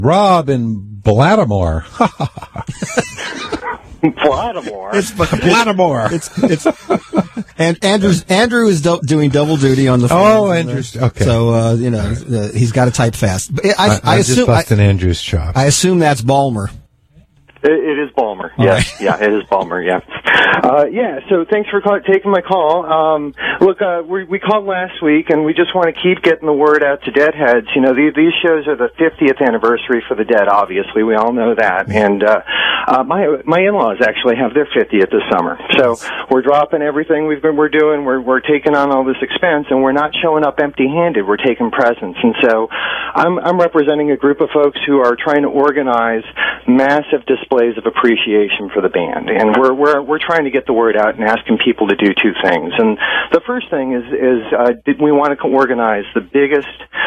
Rob in Baltimore. Baltimore. It's Baltimore. And Andrew is doing double duty on the phone. Oh, Andrew's okay. So he's got to type fast. I just assume busted Andrew's chops. I assume that's Balmer. It is Balmer. Yes. Right. Yeah, it is Balmer. Yeah. So thanks for taking my call. Look, we called last week, and we just want to keep getting the word out to Deadheads. You know, these shows are the 50th anniversary for the Dead, obviously. We all know that. And my in-laws actually have their 50th this summer. So we're dropping everything we're doing. We're taking on all this expense, and we're not showing up empty-handed. We're taking presents. And so I'm representing a group of folks who are trying to organize massive displays of appreciation for the band, and we're trying to get the word out and asking people to do two things. And the first thing is we want to organize the biggest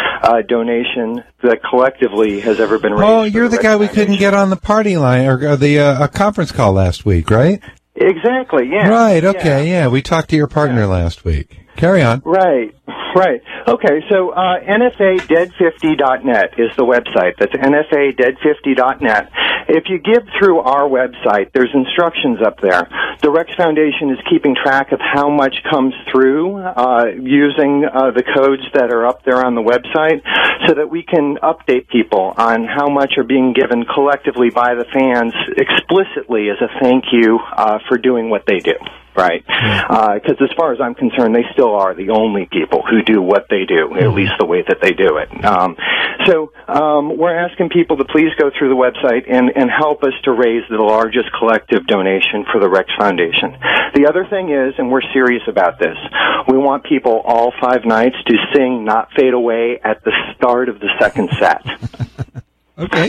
donation that collectively has ever been raised. Oh, you're the guy we couldn't get on the party line or the conference call last week, right? Exactly. Yeah. Right. Okay. Yeah. We talked to your partner last week. Carry on. Right. Okay, so NFADead50.net is the website. That's NFADead50.net. If you give through our website, there's instructions up there. The Rex Foundation is keeping track of how much comes through using the codes that are up there on the website so that we can update people on how much are being given collectively by the fans explicitly as a thank you for doing what they do. Right, because as far as I'm concerned, they still are the only people who do what they do, at least the way that they do it. So we're asking people to please go through the website and help us to raise the largest collective donation for the Rex Foundation. The other thing is, and we're serious about this, we want people all 5 nights to sing Not Fade Away at the start of the second set. Okay.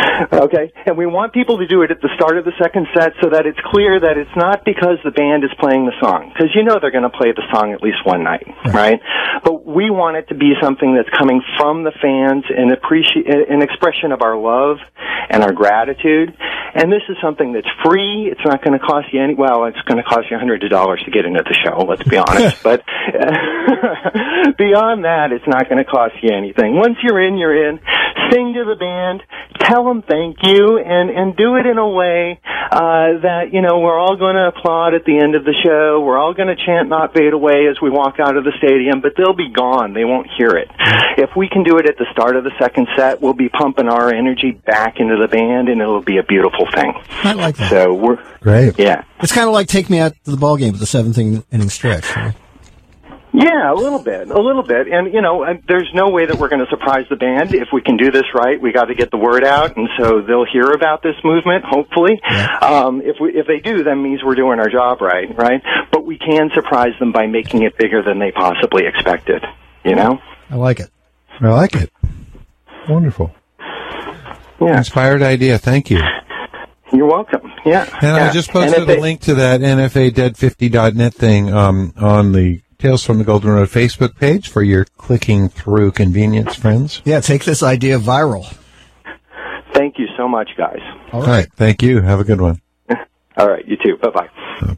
And we want people to do it at the start of the second set so that it's clear that it's not because the band is playing the song, because you know they're going to play the song at least one night, right? But we want it to be something that's coming from the fans, an expression of our love and our gratitude. And this is something that's free. It's not going to cost you it's going to cost you $100 to get into the show, let's be honest. But beyond that, it's not going to cost you anything. Once you're in, you're in. Sing to the band, tell them thank you, and do it in a way that, we're all going to applaud at the end of the show. We're all going to chant Not Fade Away as we walk out of the stadium, but they'll be gone. They won't hear it. If we can do it at the start of the second set, we'll be pumping our energy back into the band, and it'll be a beautiful thing. I like that. So we're great. Yeah. It's kind of like Take Me Out to the Ball Game with the 7th inning stretch. Right? Yeah, a little bit. And, there's no way that we're going to surprise the band. If we can do this right, we got to get the word out, and so they'll hear about this movement, hopefully. Yeah. If they do, that means we're doing our job right? But we can surprise them by making it bigger than they possibly expected, I like it. Wonderful. Yeah. Inspired idea. Thank you. You're welcome. Yeah. And I just posted a link to that NFADead50.net thing on the Tales from the Golden Road Facebook page for your clicking through convenience, friends. Yeah, take this idea viral. Thank you so much, guys. All right. Thank you. Have a good one. All right. You too. Bye-bye.